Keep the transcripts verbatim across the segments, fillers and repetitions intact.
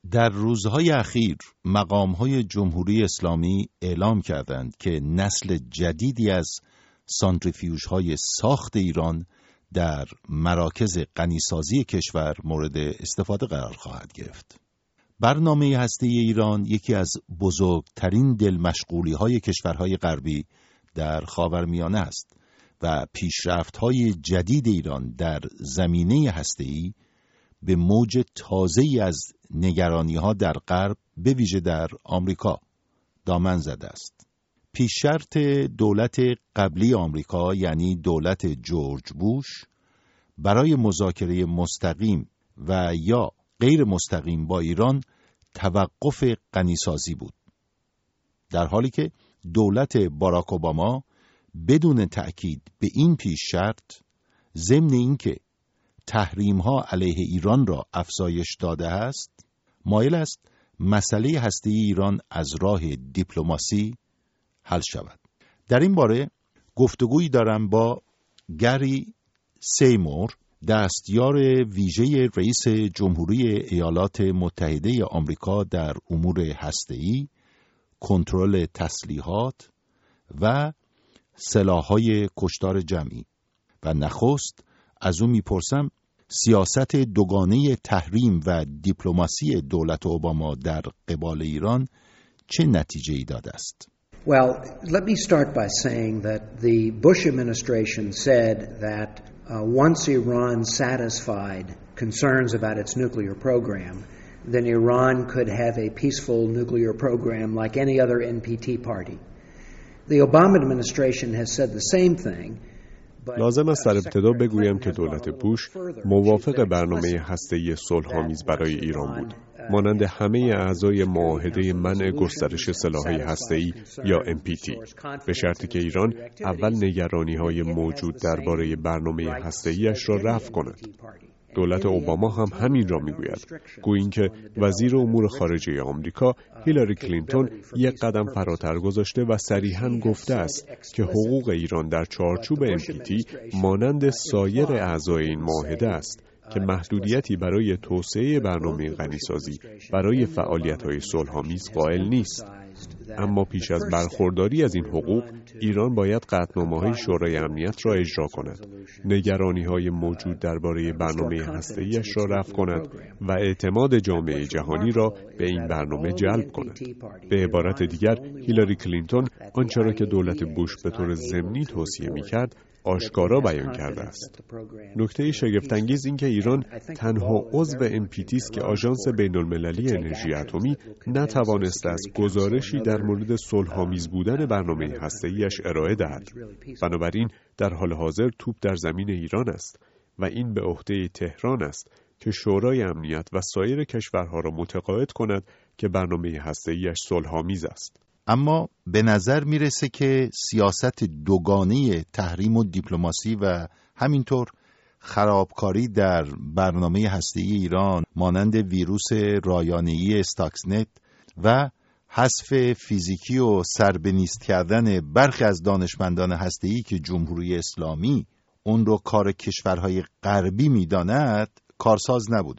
در روزهای اخیر مقام‌های جمهوری اسلامی اعلام کردند که نسل جدیدی از سانتریفیوژهای ساخت ایران در مراکز غنیسازی کشور مورد استفاده قرار خواهد گرفت. برنامه هسته‌ای ایران یکی از بزرگترین دلمشغولی‌های کشورهای غربی در خاورمیانه است و پیشرفت‌های جدید ایران در زمینه هسته‌ای به موج تازه‌ای از نگرانی‌ها در غرب به ویژه در آمریکا دامن زده است. پیش شرط دولت قبلی آمریکا یعنی دولت جورج بوش برای مذاکره مستقیم و یا غیر مستقیم با ایران توقف غنیسازی بود، در حالی که دولت باراک اوباما بدون تأکید به این پیش شرط ضمن اینکه تحریم‌ها علیه ایران را افزایش داده است، مایل است مسئله هسته‌ای ایران از راه دیپلماسی حل شود. در این باره گفتگویی دارم با گری سیمور، دستیار ویژه رئیس جمهوری ایالات متحده آمریکا در امور هسته‌ای، کنترل تسلیحات و سلاح‌های کشتار جمعی. و نخست از او میپرسم سیاست دوگانه تحریم و دیپلماسی دولت اوباما در قبال ایران چه نتیجه‌ای داده است؟ Well, let me start by saying that the Bush administration said that uh, once Iran satisfied concerns about its nuclear program, then Iran could have a peaceful nuclear program like any other N P T party. The Obama administration has said the same thing. لازم است در ابتدا بگویم که دولت بوش موافق برنامه هسته‌ای صلح‌آمیز برای ایران بود، مانند همه اعضای معاهده منع گسترش سلاح‌های هسته‌ای یا ام پی تی، به شرطی که ایران اول نگرانی‌های موجود درباره برنامه هسته‌ایش را رفع کند. دولت اوباما هم همین را میگوید، گویی اینکه وزیر امور خارجه آمریکا هیلاری کلینتون یک قدم فراتر گذاشته و صریحاً گفته است که حقوق ایران در چارچوب ام پی تی مانند سایر اعضای این معاهده است که محدودیتی برای توسعه برنامه غنیسازی برای فعالیت‌های صلح‌آمیز قائل نیست. اما پیش از برخورداری از این حقوق، ایران باید قطعنامه‌های شورای امنیت را اجرا کند، نگرانی‌های موجود درباره برنامه هسته‌ایش را رفع کند و اعتماد جامعه جهانی را به این برنامه جلب کند. به عبارت دیگر، هیلاری کلینتون آنچه را که دولت بوش به طور ضمنی توصیه می‌کرد، آشکارا بیان کرده است. نکته شگفت‌انگیز این که ایران تنها عضو ام پی تی است که آژانس بین‌المللی انرژی اتمی نتوانسته است گزارشی در مورد صلح‌آمیز بودن برنامه هسته‌ایش ارائه دهد. بنابراین در حال حاضر توپ در زمین ایران است و این به عهده تهران است که شورای امنیت و سایر کشورها را متقاعد کند که برنامه هسته‌ایش صلح‌آمیز است. اما به نظر میرسه که سیاست دوگانه تحریم و دیپلماسی و همینطور خرابکاری در برنامه هسته‌ای ایران مانند ویروس رایانه‌ای استاکسنت و حذف فیزیکی و سربنیست کردن برخی از دانشمندان هسته‌ای که جمهوری اسلامی اون رو کار کشورهای غربی میداند کارساز نبوده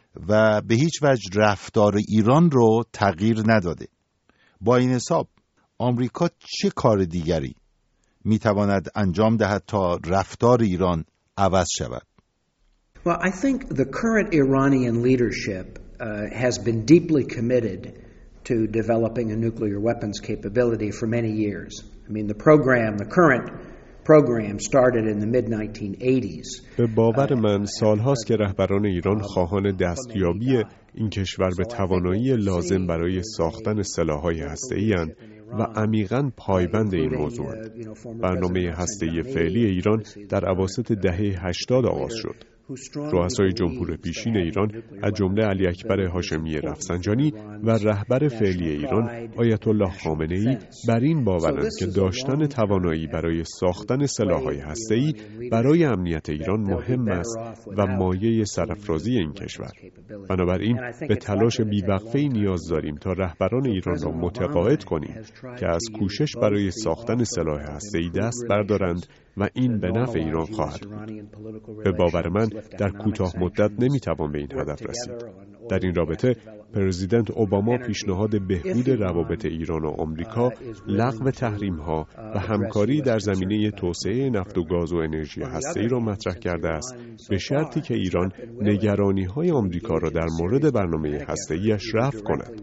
و به هیچ وجه رفتار ایران رو تغییر نداده. با این حساب آمریکا چه کار دیگری میتواند انجام دهد تا رفتار ایران عوض شود؟ Well, I think the current Iranian leadership uh, has been deeply committed to developing a nuclear weapons capability for many years. I mean, the program, the current program started in the mid nineteen eighties. به باور من سالهاست که رهبران ایران خواهان دستیابی این کشور به توانایی لازم برای ساختن سلاح‌های هسته‌ای اند و عمیقاً پایبند این موضوعند. برنامه هسته‌ای فعلی ایران در اواسط دهه هشتاد آغاز شد. رؤسای جمهور پیشین ایران از جمله علی اکبر هاشمی رفسنجانی و رهبر فعلی ایران آیت الله خامنه‌ای بر این باورند که داشتن توانایی برای ساختن سلاح‌های هسته‌ای برای امنیت ایران مهم است و مایه سرافرازی این کشور. بنابراین به تلاش بی‌وقفه‌ای نیاز داریم تا رهبران ایران را متقاعد کنیم که از کوشش برای ساختن سلاح هسته‌ای دست بردارند و این به نفع ایران خواهد بود. به باور من در کوتاه مدت نمیتوان به این هدف رسید. در این رابطه پرزیدنت اوباما پیشنهاد بهبود روابط ایران و آمریکا، لغو تحریم‌ها و همکاری در زمینه توسعه نفت و گاز و انرژی هسته‌ای را مطرح کرده است، به شرطی که ایران نگرانی‌های آمریکا را در مورد برنامه هسته‌ای‌اش رفع کند.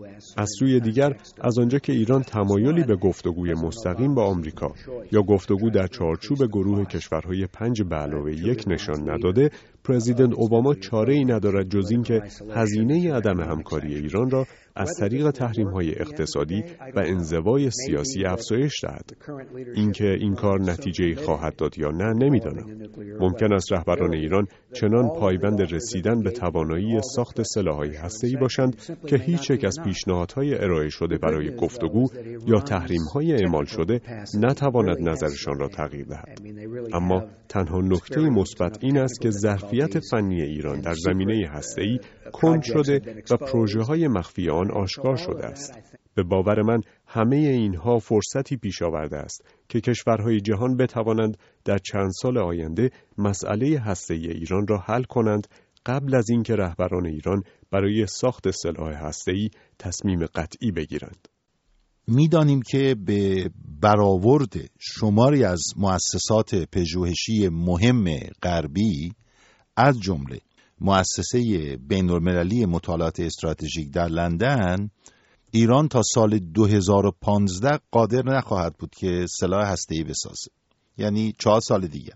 از سوی دیگر، از آنجا که ایران تمایلی به گفتگوی مستقیم با آمریکا یا گفتگو در چارچوب گروه کشورهای پنج به علاوه یک نشان نداده، پرزیدنت اوباما چاره‌ای ندارد جز اینکه هزینه عدم همکاری ایران را از طریق تحریم‌های اقتصادی و انزوای سیاسی افزایش دهد. اینکه این کار نتیجه‌ای خواهد داد یا نه نمی‌دانم. ممکن است رهبران ایران چنان پایبند رسیدن به توانایی ساخت سلاح‌های هسته‌ای باشند که هیچ یک از پیشنهادهای ارائه شده برای گفتگو یا تحریم‌های اعمال شده نتواند نظرشان را تغییر دهد. اما تنها نکته مثبت این است که ظرفیت فنی ایران در زمینه هسته‌ای کند شده و پروژه‌های مخفی آن آشکار شده است. به باور من همه اینها فرصتی پیش آورده است که کشورهای جهان بتوانند در چند سال آینده مسئله هسته‌ای ایران را حل کنند قبل از اینکه رهبران ایران برای ساخت سلاح هسته‌ای تصمیم قطعی بگیرند. می‌دانیم که به برآورد شماری از مؤسسات پژوهشی مهم غربی از جمله مؤسسه بین‌المللی مطالعات استراتژیک در لندن، ایران تا سال دو هزار و پانزده قادر نخواهد بود که سلاح هسته‌ای بسازه، یعنی چهار سال دیگه.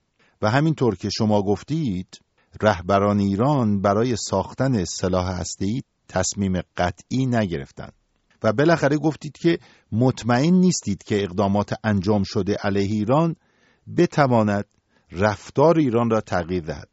و همینطور که شما گفتید، رهبران ایران برای ساختن سلاح هسته‌ای تصمیم قطعی نگرفتند و بالاخره گفتید که مطمئن نیستید که اقدامات انجام شده علیه ایران بتواند رفتار ایران را تغییر دهد.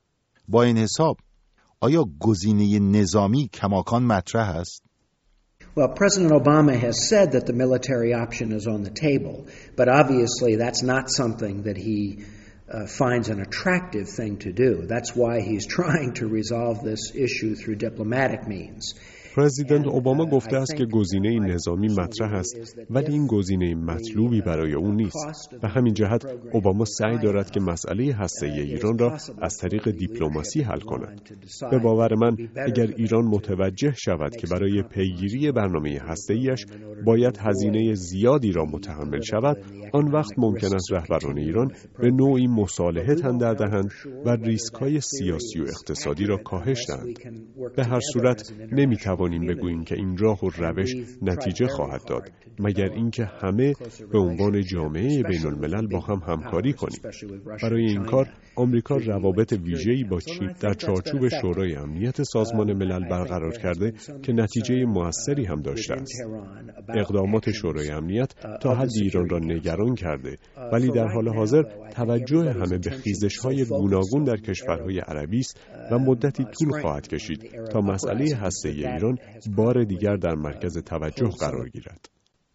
با این حساب آیا گزینه نظامی کماکان مطرح است؟ Well, President Obama has said that the military option is on the table, but obviously that's not something that he uh, finds an attractive thing to do. That's why he's trying to resolve this issue through diplomatic means. پرزیدنت اوباما گفته است که گزینه نظامی مطرح است، ولی این گزینه مطلوبی برای او نیست. به همین جهت اوباما سعی دارد که مسئله هسته‌ای ایران را از طریق دیپلماسی حل کند. به باور من اگر ایران متوجه شود که برای پیگیری برنامه هسته‌ایش باید هزینه زیادی را متحمل شود، آن وقت ممکن است رهبران ایران به نوعی مصالحه تن دهند و ریسک‌های سیاسی و اقتصادی را کاهش دهند. به هر صورت نمی‌توانیم بگوییم که این راه و روش نتیجه خواهد داد مگر اینکه همه به عنوان جامعه بین الملل با هم همکاری کنیم. برای این کار آمریکا روابط ویژه‌ای با چین در چارچوب شورای امنیت سازمان ملل برقرار کرده که نتیجه موثری هم داشته است. اقدامات شورای امنیت تا حدی ایران را نگران کرده، ولی در حال حاضر توجه همه به خیزش‌های گوناگون در کشورهای عربی است و مدتی طول خواهد کشید تا مسئله هسته‌ای ایران بار دیگر در مرکز توجه قرار گیرد.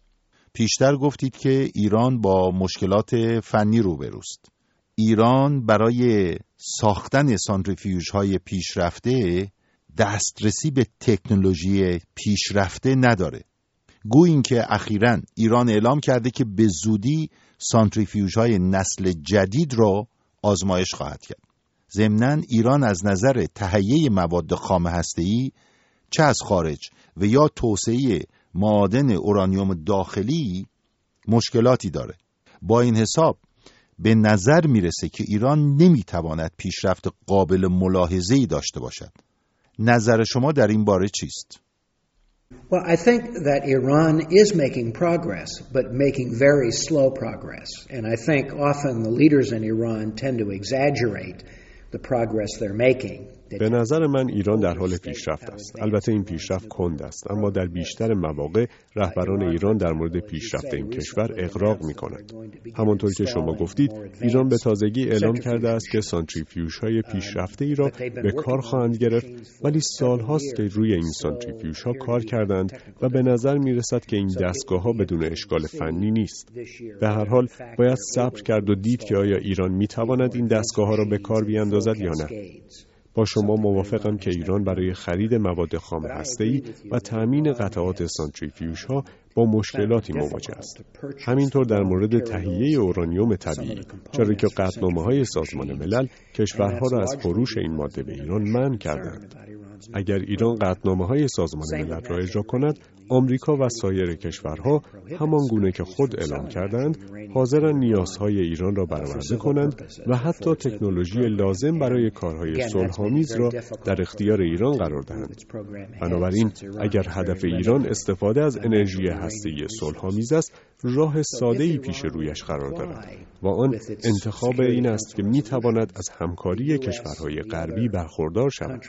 پیشتر گفتید که ایران با مشکلات فنی روبروست. ایران برای ساختن سانتریفیوژهای پیشرفته دسترسی به تکنولوژی پیشرفته نداره. گویا اینکه اخیراً ایران اعلام کرده که به زودی سانتریفیوژهای نسل جدید را آزمایش خواهد کرد. ضمناً ایران از نظر تهیه مواد خام هسته‌ای چه از خارج و یا توسعه معادن اورانیوم داخلی مشکلاتی داره. با این حساب به نظر میرسه که ایران نمیتواند پیشرفت قابل ملاحظه‌ای داشته باشد. نظر شما در این باره چیست؟ Well, I think that Iran is making progress, but making very slow progress. And I think often the leaders in Iran tend to exaggerate the progress they're making. به نظر من ایران در حال پیشرفت است. البته این پیشرفت کند است، اما در بیشتر مواقع رهبران ایران در مورد پیشرفت این کشور اغراق می‌کنند. همانطور که شما گفتید، ایران به تازگی اعلام کرده است که سانتریفیوژهای پیشرفته‌ای را به کار خواهند گرفت، ولی سال‌هاست که روی این سانتریفیوژها کار کردند و به نظر می‌رسد که این دستگاه‌ها بدون اشکال فنی نیست. به هر حال باید صبر کرد و دید که آیا ایران می‌تواند این دستگاه‌ها را به کار بیاندازد یا نه. با شما موافقم که ایران برای خرید مواد خام هسته‌ای و تأمین قطعات سانتریفیوژها با مشکلاتی مواجه است. همینطور در مورد تهیه اورانیوم طبیعی، چرا که قطعنامه‌های سازمان ملل کشورها را از فروش این ماده به ایران منع کردند. اگر ایران قطعنامه‌های سازمان ملل را اجرا کند، آمریکا و سایر کشورها همان گونه که خود اعلام کردند، حاضرند نیازهای ایران را برآورده کنند و حتی تکنولوژی لازم برای کارهای صلح‌آمیز را در اختیار ایران قرار دهند. بنابراین اگر هدف ایران استفاده از انرژی هسته‌ای صلح‌آمیز است، راه ساده‌ای پیش رویش قرار دارد و آن انتخاب این است که می‌تواند از همکاری کشورهای غربی برخوردار شود.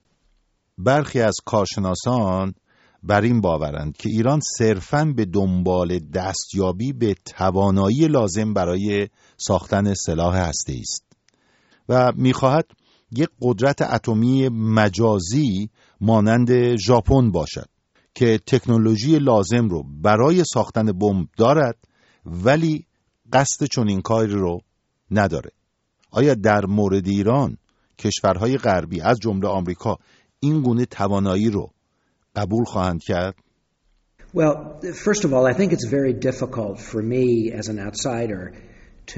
برخی از کارشناسان بر این باورند که ایران صرفاً به دنبال دستیابی به توانایی لازم برای ساختن سلاح هسته‌ای است و می‌خواهد یک قدرت اتمی مجازی مانند ژاپن باشد که تکنولوژی لازم رو برای ساختن بمب دارد ولی قصد چنین کاری رو نداره. آیا در مورد ایران کشورهای غربی از جمله آمریکا این گونه توانایی رو قبول خواهند کرد؟ Well, first of all, I think it's very difficult for me as an outsider to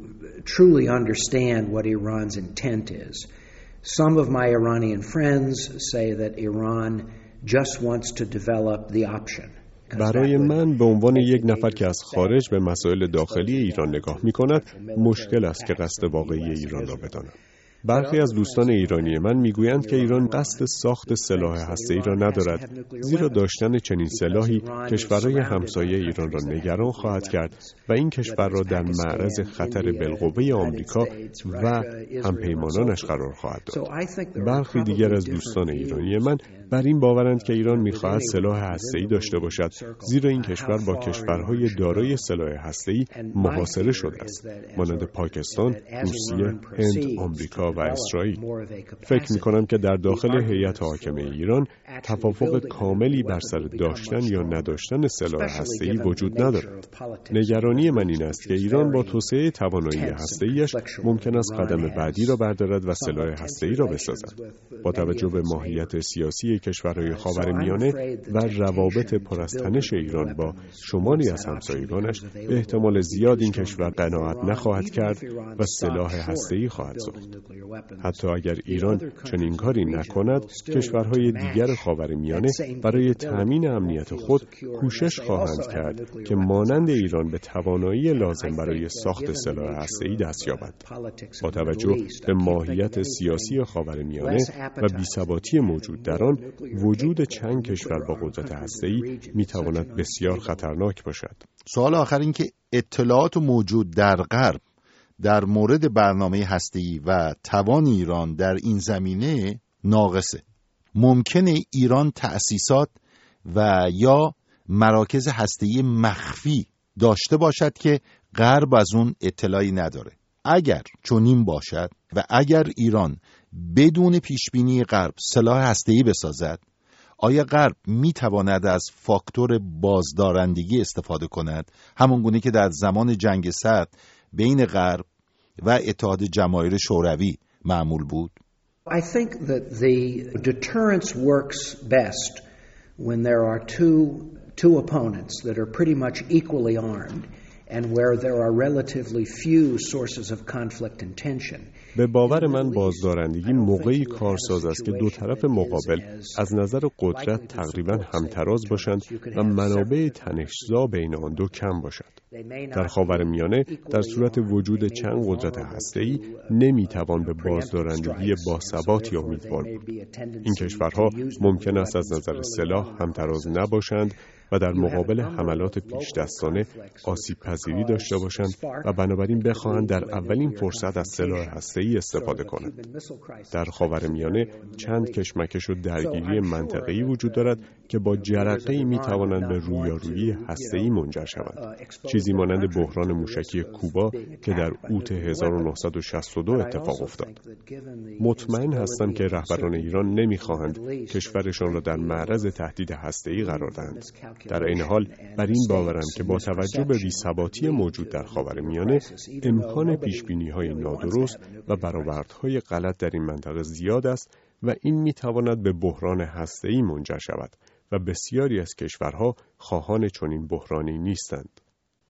truly understand what Iran's intent is. Some of my Iranian friends say that Iran just wants to develop the option. برای من به عنوان یک نفر که از خارج به مسائل داخلی ایران نگاه می کند، مشکل است که قصد واقعی ایران را بدانم. برخی از دوستان ایرانی من میگویند که ایران قصد ساخت سلاح هسته‌ای را ندارد، زیرا داشتن چنین سلاحی کشورهای همسایه ایران را نگران خواهد کرد و این کشور را در معرض خطر بالقوه آمریکا و همپیمانانش قرار خواهد داد. برخی دیگر از دوستان ایرانی من بر این باورند که ایران می‌خواهد سلاح هسته‌ای داشته باشد، زیرا این کشور با کشورهای دارای سلاح هسته‌ای محاصره شده است، مانند پاکستان، روسیه، هند، آمریکا و اسرائیل. فکر می‌کنم که در داخل هیئت حاکمه ایران توافق کاملی بر سر داشتن یا نداشتن سلاح هسته‌ای وجود ندارد. نگرانی من این است که ایران با توسعه توانایی هسته‌ایش ممکن است قدم بعدی را بردارد و سلاح هسته‌ای را بسازد. با توجه به ماهیت سیاسی کشورهای خاورمیانه و روابط پر از تنش ایران با شماری از همسایگانش، به احتمال زیاد این کشور قناعت نخواهد کرد و سلاح هسته‌ای خواهد ساخت. حتی اگر ایران چنین کاری نکند، کشورهای دیگر خاورمیانه برای تأمین امنیت خود کوشش خواهند کرد که مانند ایران به توانایی لازم برای ساخت سلاح هسته‌ای دست یابد. با توجه به ماهیت سیاسی خاورمیانه و بی‌ثباتی موجود در آن، وجود چند کشور با قدرت هسته‌ای می‌تواند بسیار خطرناک باشد. سوال آخر این که اطلاعات موجود در غرب در مورد برنامه هسته‌ای و توان ایران در این زمینه ناقصه. ممکنه ایران تأسیسات و یا مراکز هسته‌ای مخفی داشته باشد که غرب از اون اطلاعی نداره. اگر چنین باشد و اگر ایران بدون پیشبینی غرب سلاح هسته‌ای بسازد، آیا غرب میتواند از فاکتور بازدارندگی استفاده کند، همون گونه که در زمان جنگ سرد بین غرب و اتحاد جماهیر شوروی معمول بود؟ I think that the deterrence works best when there are two two opponents that are pretty much equally armed and where there are relatively few sources of conflict and tension. به باور من بازدارندگی موقعی کارساز است که دو طرف مقابل از نظر قدرت تقریباً همتراز باشند و منابع تنش‌زا بین آن دو کم باشد. در خاورمیانه در صورت وجود چند قدرت هسته‌ای نمیتوان به بازدارندگی باثباتی امیدوار بود. این کشورها ممکن است از نظر سلاح همتراز نباشند و در مقابل حملات پیش دستانه آسیب پذیری داشته باشند و بنابراین بخواهند در اولین فرصت از سلاح هسته‌ای استفاده کنند. در خاورمیانه چند کشمکش و درگیری منطقه‌ای وجود دارد که با جرقه‌ای می‌توانند به رویارویی هسته‌ای منجر شوند. چیزی مانند بحران موشکی کوبا که در اوت هزار و نهصد و شصت و دو اتفاق افتاد. مطمئن هستم که رهبران ایران نمی‌خواهند کشورشان را در معرض تهدید هسته‌ای قرار دهند. در این حال بر این باورم که با توجه به بی‌ثباتی موجود در خاورمیانه، امکان پیشبینی‌های نادرست و برآوردهای غلط در این منطقه زیاد است و این می‌تواند به بحران هسته‌ای منجر شود و بسیاری از کشورها خواهان چنین بحرانی نیستند.